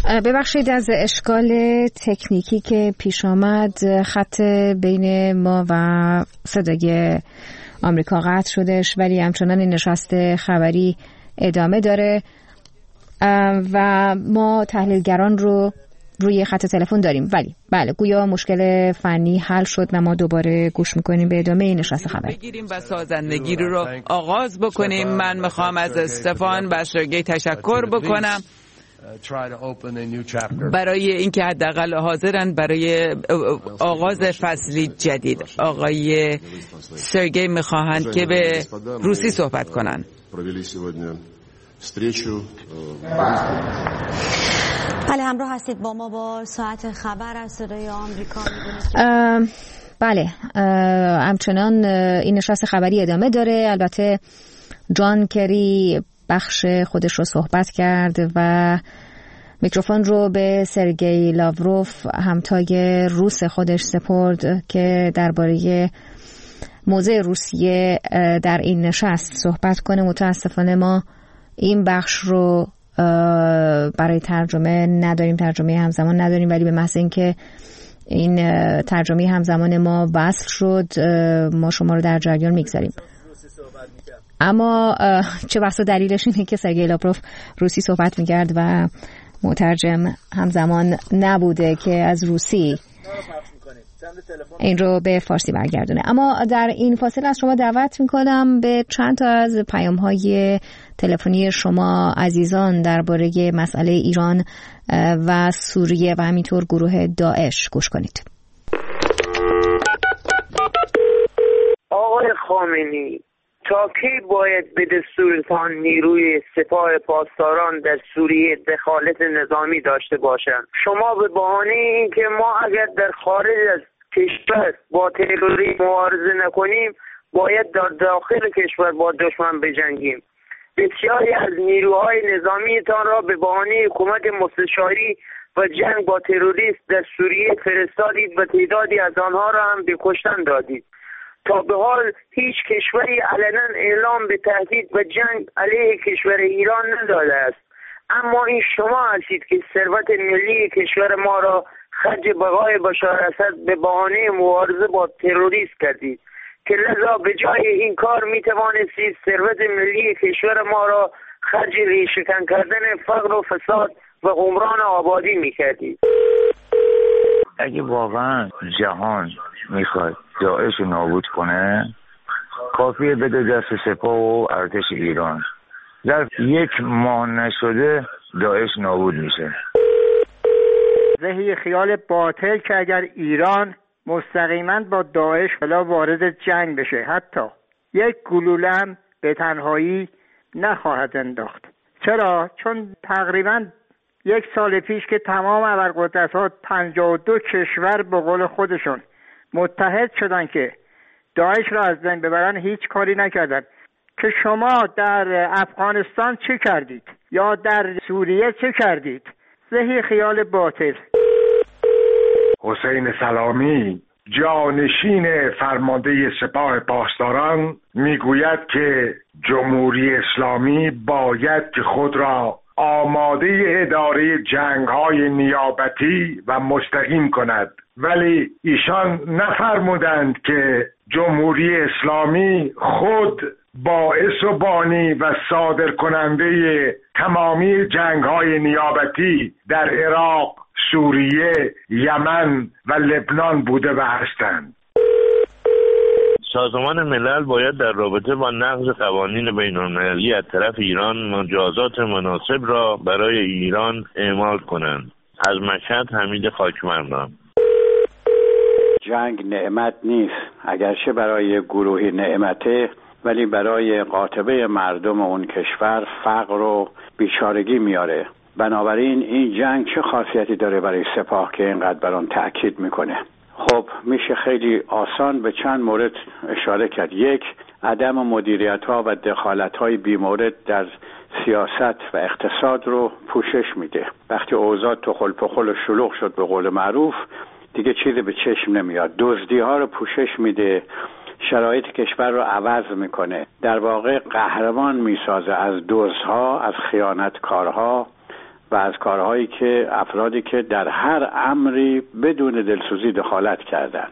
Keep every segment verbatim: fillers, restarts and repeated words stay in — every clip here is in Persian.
ببخشید از اشکال تکنیکی که پیش آمد، خط بین ما و صدای آمریکا قطع شدش، ولی همچنان این نشست خبری ادامه داره و ما تحلیلگران رو روی خط تلفن داریم. ولی بله، گویا مشکل فنی حل شد و ما دوباره گوش میکنیم به ادامه این نشست خبری. بگیریم و سازندگی رو آغاز بکنیم. من میخوام از استفان بشرگی تشکر بکنم برای اینکه حداقل حاضرن برای آغاز فصلی جدید. آقای سرگی میخواهند که به روسی صحبت کنن. بله، همراه هستید با ما با ساعت خبر از صدای آمریکا. بله، همچنان این نشست خبری ادامه داره. البته جان کری بخش خودش رو صحبت کرد و میکروفون رو به سرگئی لاوروف همتای روس خودش سپرد که درباره موضع روسیه در این نشست صحبت کنه. متاسفانه ما این بخش رو برای ترجمه نداریم، ترجمه همزمان نداریم، ولی به محض اینکه این ترجمه همزمان ما وصل شد ما شما رو در جریان میگذاریم. اما چه بسا دلیلش اینه که سرگئی لاوروف روسی صحبت میکرد و مترجم همزمان نبوده که از روسی این رو به فارسی برگردونه. اما در این فاصله از شما دعوت میکنم به چند تا از پیام‌های تلفنی شما عزیزان درباره مسئله ایران و سوریه و همینطور گروه داعش گوش کنید. آقای خامنه‌ای، تا کی باید به دستورتان نیروی سپاه پاسداران در سوریه دخالت نظامی داشته باشند؟ شما به بهانه این که ما اگر در خارج از کشور با تروریسم مبارزه نکنیم باید در داخل کشور با دشمن بجنگیم. بسیاری از نیروهای نظامیتان را به بهانه حکومت مستشاری و جنگ با تروریست در سوریه فرستادید و تعدادی از آنها را هم به کشتن دادید. تا به حال هیچ کشوری علنا اعلام به تهدید و جنگ علیه کشور ایران نداده است، اما این شما هستید که ثروت ملی کشور ما را خرج بقای بشار اسد به بهانه مبارزه با تروریسم کردید که لذا به جای این کار می توانستید ثروت ملی کشور ما را خرج ریشه‌کن کردن فقر و فساد و عمران آبادی می کردید. اگه واقعا جهان میخواد داعش رو نابود کنه کافیه بده دست سپاه و ارتش ایران. در یک ماه نشده داعش نابود میشه. ذهی خیال باطل که اگر ایران مستقیما با داعش فلا وارد جنگ بشه حتی یک گلوله هم به تنهایی نخواهد انداخت. چرا؟ چون تقریبا یک سال پیش که تمام ابرقدرت‌ها پنجاه و دو کشور به قول خودشون متحد شدن که داعش را از بین ببرن هیچ کاری نکردن. که شما در افغانستان چه کردید یا در سوریه چه کردید؟ ذهی خیال باطل. حسین سلامی جانشین فرمانده سپاه پاسداران میگوید که جمهوری اسلامی باید که خود را آماده اداره جنگ‌های نیابتی و مستقیم کند، ولی ایشان نفرمودند که جمهوری اسلامی خود باعث و بانی و صادر کننده تمامی جنگ‌های نیابتی در عراق، سوریه، یمن و لبنان بوده و هستند. سازمان ملل باید در رابطه با نقض قوانین بین‌المللی از طرف ایران مجازات مناسب را برای ایران اعمال کنند. از مشهد حمید خاکمردان. جنگ نعمت نیست، اگرچه برای گروهی نعمته، ولی برای قاطبه مردم اون کشور فقر و بیچارگی میاره. بنابراین این جنگ چه خاصیتی داره برای سپاه که اینقدر بر آن تأکید میکنه؟ خب میشه خیلی آسان به چند مورد اشاره کرد. یک، عدم مدیریت ها و دخالت های بی مورد در سیاست و اقتصاد رو پوشش میده. وقتی اوضاع تخل پخل و شلوغ شد به قول معروف دیگه چیزی به چشم نمیاد. دزدی ها رو پوشش میده، شرایط کشور رو عوض میکنه، در واقع قهرمان میسازه از دزدها، از خیانتکارها و از کارهایی که افرادی که در هر امری بدون دلسوزی دخالت کردند.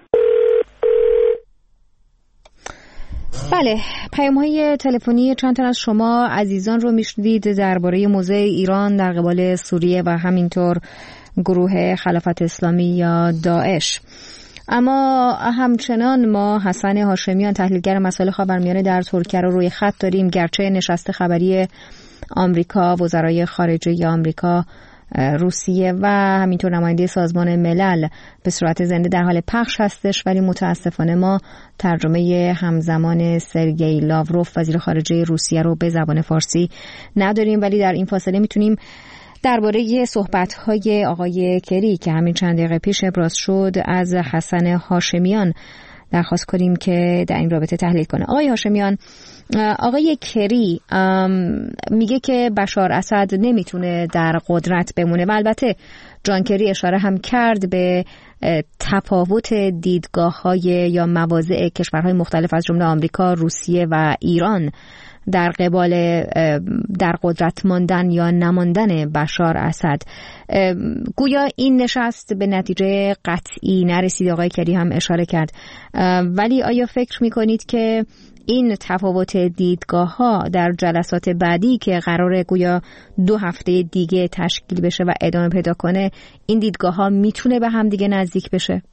بله، پیام‌های تلفنی چند تن از شما عزیزان رو میشنیدید درباره موضع ایران در قبال سوریه و همینطور گروه خلافت اسلامی یا داعش. اما همچنان ما حسن هاشمیان تحلیلگر مسائل خاورمیانه در ترکیه رو روی خط داریم، گرچه نشست خبری آمریکا، وزرای خارجه آمریکا، روسیه و همینطور نماینده سازمان ملل به صورت زنده در حال پخش هستش، ولی متاسفانه ما ترجمه همزمان سرگئی لاوروف وزیر خارجه روسیه رو به زبان فارسی نداریم. ولی در این فاصله میتونیم درباره صحبت‌های آقای کری که همین چند دقیقه پیش ابراز شد از حسن هاشمیان درخواست کنیم که در این رابطه تحلیل کنه. آقای هاشمیان، آقای کری میگه که بشار اسد نمیتونه در قدرت بمونه و البته جان کری اشاره هم کرد به تفاوت دیدگاه‌های یا مواضع کشورهای مختلف از جمله آمریکا، روسیه و ایران در قبال در قدرت ماندن یا نماندن بشار اسد. گویا این نشست به نتیجه قطعی نرسید، آقای کری هم اشاره کرد، ولی آیا فکر میکنید که این تفاوت دیدگاه ها در جلسات بعدی که قراره گویا دو هفته دیگه تشکیل بشه و ادامه پیدا کنه، این دیدگاه ها میتونه به هم دیگه نزدیک بشه؟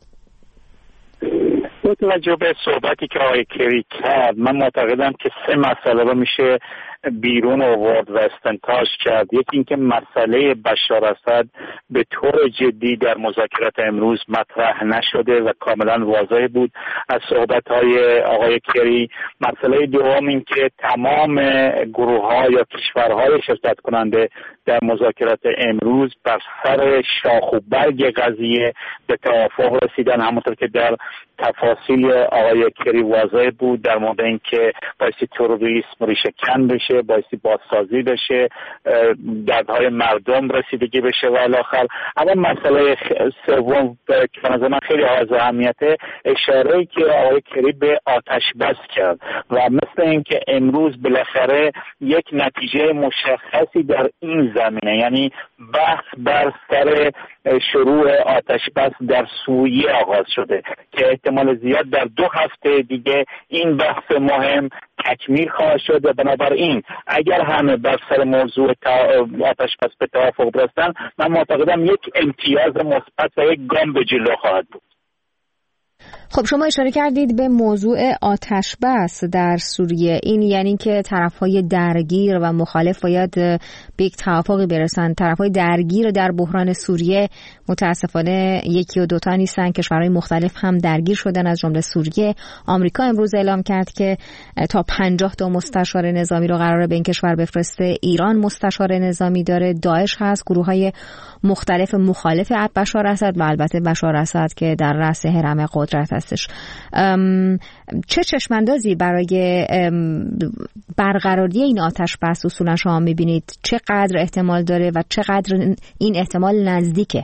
با توجه به صحبتی که آقای کری کرد، من معتقدم که سه مسئله رو میشه بیرون آورد و استنتاج کرد. یکی اینکه مسئله بشار اسد به طور جدی در مذاکرات امروز مطرح نشده و کاملا واضح بود از صحبت‌های آقای کری. مسئله دوم اینکه تمام گروه‌ها یا کشورهای شرکت کننده در مذاکرات امروز بر سر شاخ و برگ قضیه به توافق رسیدن، همونطور که در تفاصیل آقای کری واضح بود در مورد اینکه بایستی تروریسم ریشه کن بشه، بایستی بازسازی بشه، دردهای مردم رسیدگی بشه و الاخر. اما مسئله سوم که به نظر من خیلی از اهمیته، اشاره‌ای که آقای کری به آتش بس کرد و مثل اینکه امروز بالاخره یک نتیجه مشخصی در این زمینه، یعنی بحث بر سر شروع آتش بس در سوریه آغاز شده که احتمال زیاد در دو هفته دیگه این بحث مهم تکمیل خواهد شد و بنابراین اگر همه بر سر موضوع آتش بس به توافق برسن، من معتقدم یک امتیاز مثبت و یک گام به جلو خواهد بود. خب شما اشاره کردید به موضوع آتش بس در سوریه، این یعنی که طرف‌های درگیر و مخالف باید به یک توافقی برسن. طرف‌های درگیر در بحران سوریه متاسفانه یکی و دوتا نیستن، کشورهای مختلف هم درگیر شدن از جمله سوریه. آمریکا امروز اعلام کرد که تا پنجاه تا مستشار نظامی رو قراره به این کشور بفرسته. ایران مستشار نظامی داره، داعش هست، گروه‌های مختلف مخالف بشار اسد و البته بشار اسد که در رأس هرم قدرت هستش. چه چشماندازی برای برقراری این آتش بس اصولا شما میبینید؟ چقدر احتمال داره و چقدر این احتمال نزدیکه؟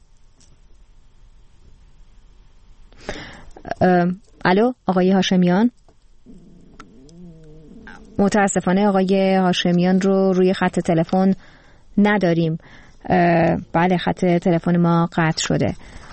الو آقای هاشمیان، متاسفانه آقای هاشمیان رو روی خط تلفن نداریم. بله، خط تلفن ما قطع شده.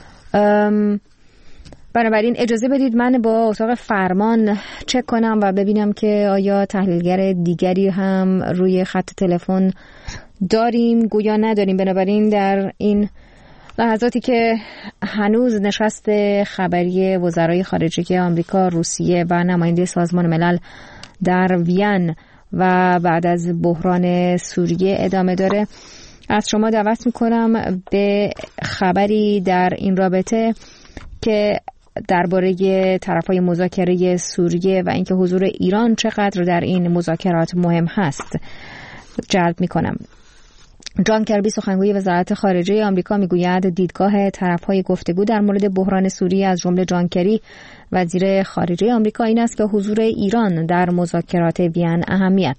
بنابراین اجازه بدید من با اتاق فرمان چک کنم و ببینم که آیا تحلیلگر دیگری هم روی خط تلفن داریم گویا نداریم. بنابراین در این لحظاتی که هنوز نشست خبری وزرای خارجه آمریکا، روسیه و نماینده سازمان ملل در وین و بعد از بحران سوریه ادامه داره، از شما دعوت میکنم به خبری در این رابطه که درباره طرفای مذاکره سوریه و اینکه حضور ایران چقدر در این مذاکرات مهم هست جلب میکنم. جان کربی سخنگوی وزارت خارجه آمریکا میگوید دیدگاه طرفهای گفتگو در مورد بحران سوریه از جمله جان کری وزیر خارجه آمریکا این است که حضور ایران در مذاکرات وین اهمیت دارد.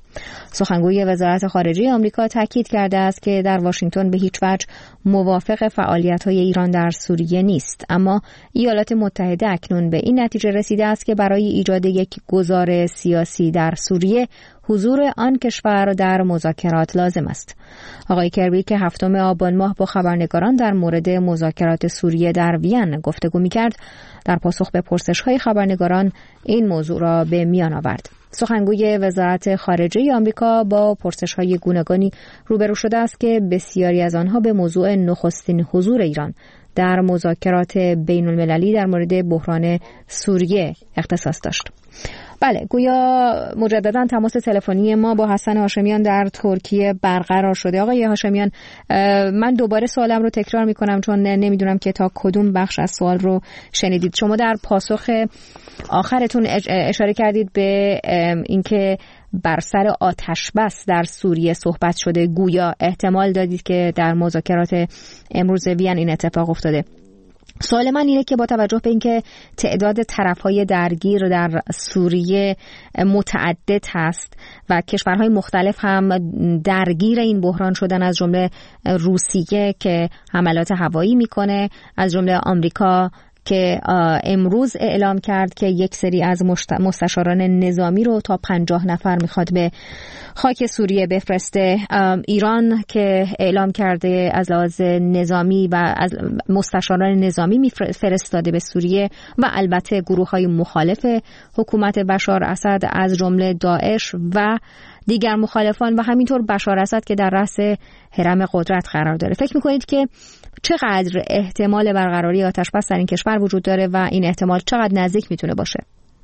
سخنگوی وزارت خارجه آمریکا تاکید کرده است که در واشنگتن به هیچ وجه موافق فعالیت‌های ایران در سوریه نیست، اما ایالات متحده اکنون به این نتیجه رسیده است که برای ایجاد یک گذار سیاسی در سوریه حضور آن کشور در مذاکرات لازم است. آقای کربی که هفتم آبان ماه با خبرنگاران در مورد مذاکرات سوریه در وین گفتگو می‌کرد، در پاسخ به پرسش‌های خبرنگاران این موضوع را به میان آورد. سخنگوی وزارت خارجه آمریکا با پرسش‌های گوناگونی روبرو شده است که بسیاری از آنها به موضوع نخستین حضور ایران در مذاکرات بین‌المللی در مورد بحران سوریه اختصاص داشت. بله، گویا مجددا تماس تلفنی ما با حسن هاشمیان در ترکیه برقرار شده. آقای هاشمیان، من دوباره سوالم رو تکرار میکنم چون نمیدونم که تا کدوم بخش از سوال رو شنیدید. شما در پاسخ آخرتون اشاره کردید به اینکه بر سر آتش بس در سوریه صحبت شده، گویا احتمال دادید که در مذاکرات امروز وین این اتفاق افتاده. سوال من اینه که با توجه به اینکه تعداد طرف‌های درگیر در سوریه متعدد هست و کشورهای مختلف هم درگیر این بحران شدن، از جمله روسیه که حملات هوایی میکنه، از جمله آمریکا که امروز اعلام کرد که یک سری از مستشاران نظامی رو تا پنجاه نفر میخواد به خاک سوریه بفرسته، ایران که اعلام کرده از لحاظ نظامی و از مستشاران نظامی فرستاده به سوریه، و البته گروه‌های مخالف حکومت بشار اسد از جمله داعش و دیگر مخالفان و همینطور بشار اسد که در رأس هرم قدرت قرار داره. فکر میکنید که چقدر احتمال برقراری آتش بس در این کشور وجود داره و این احتمال چقدر نزدیک میتونه باشه؟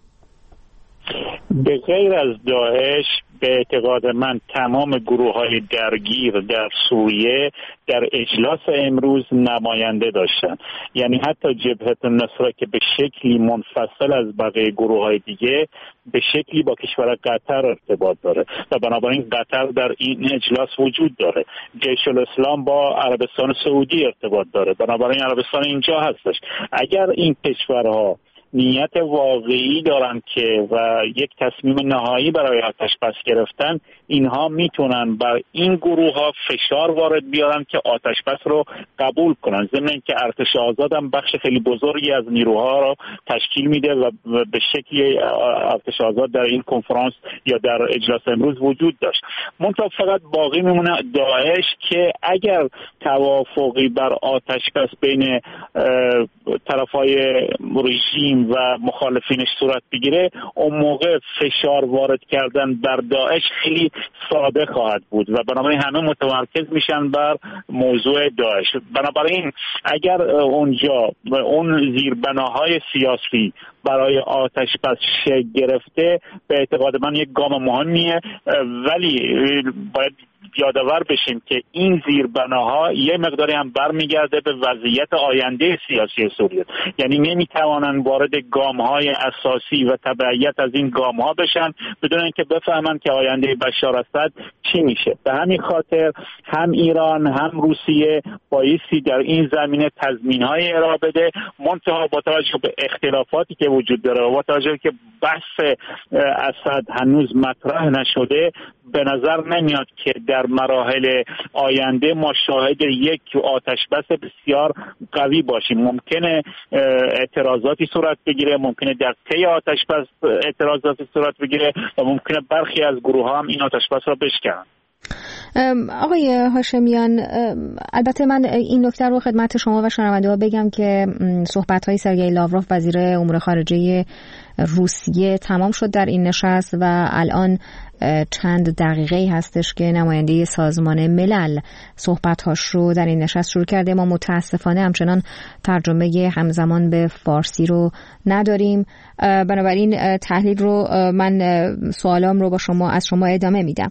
به غیر از داعش به اعتقاد من تمام گروه‌های درگیر در سوریه در اجلاس امروز نماینده داشتن، یعنی حتی جبهه النصره که به شکلی منفصل از بقیه گروه‌های دیگه به شکلی با کشور قطر ارتباط داره و بنابراین قطر در این اجلاس وجود داره. جیش الاسلام با عربستان سعودی ارتباط داره، بنابراین عربستان اینجا هستش. اگر این کشورها نیت واقعی دارن که و یک تصمیم نهایی برای آتش بس گرفتن، اینها میتونن بر این گروه ها فشار وارد بیارن که آتش بس رو قبول کنن، ضمن اینکه ارتش آزاد هم بخش خیلی بزرگی از نیروها رو تشکیل میده و به شکلی ارتش آزاد در این کنفرانس یا در اجلاس امروز وجود داشت. منتها فقط باقی میمونه داعش که اگر توافقی بر آتش بس بین طرفای رژیم و مخالفینش صورت بگیره، اون موقع فشار وارد کردن بر داعش خیلی ساده خواهد بود و بنابراین همه متمرکز میشن بر موضوع داعش. بنابراین اگر اونجا اون زیربناهای سیاسی برای آتش بس شکل گرفته، به اعتقاد من یک گام مهمیه، ولی باید یادآور بشیم که این زیربناها یه مقداری هم برمیگرده به وضعیت آینده سیاسی سوریه، یعنی نمیتوانن وارد گام‌های اساسی و تبعیت از این گام‌ها بشن بدون اینکه بفهمن که آینده بشار اسد چی میشه. به همین خاطر هم ایران هم روسیه بایستی در این زمینه تضمین‌های ارائه بده، منتها با توجه به اختلافاتی که وجود داره و با توجه که بحث اسد هنوز مطرح نشده، به نظر نمیاد که در مراحل آینده ما شاهد یک آتش بس بسیار قوی باشیم. ممکنه اعتراضاتی صورت بگیره، ممکنه در طی آتش بس اعتراضاتی صورت بگیره و ممکنه برخی از گروه ها هم این آتش بس را بشکنن. آقای هاشمیان، البته من این نکته رو خدمت شما و شنونده‌ها بگم که صحبت‌های سرگئی لاوروف وزیر امور خارجه روسیه تمام شد در این نشست و الان چند دقیقه هستش که نماینده سازمان ملل صحبت‌هاش رو در این نشست شروع کرده. ما متاسفانه همچنان ترجمه همزمان به فارسی رو نداریم، بنابراین تحلیل رو من سوالام رو با شما از شما ادامه میدم.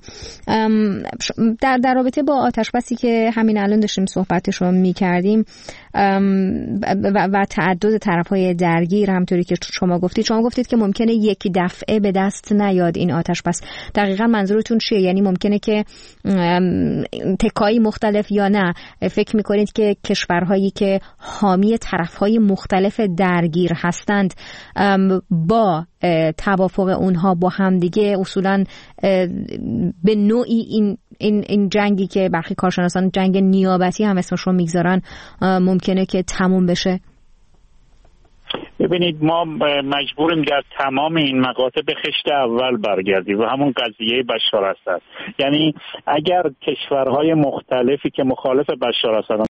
در در رابطه با آتش بسی که همین الان داشتیم صحبتش رو می‌کردیم و, و تعدد طرف‌های درگیر، همونطوری که شما گفتید شما گفتید گفتید که ممکنه یک دفعه به دست نیاد این آتش، پس دقیقاً منظورتون چیه؟ یعنی ممکنه که تکایی مختلف یا نه فکر میکنید که کشورهایی که حامی طرفهای مختلف درگیر هستند با توافق اونها با هم دیگه اصولاً به نوعی این این این جنگی که برخی کارشناسان جنگ نیابتی هم اسمش رو میگذارن ممکنه که تموم بشه؟ ببینید ما مجبوریم در تمام این مقاطع به خشت اول برگردیم و همون قضیه بشار اسد. یعنی اگر کشورهای مختلفی که مخالف بشار اسد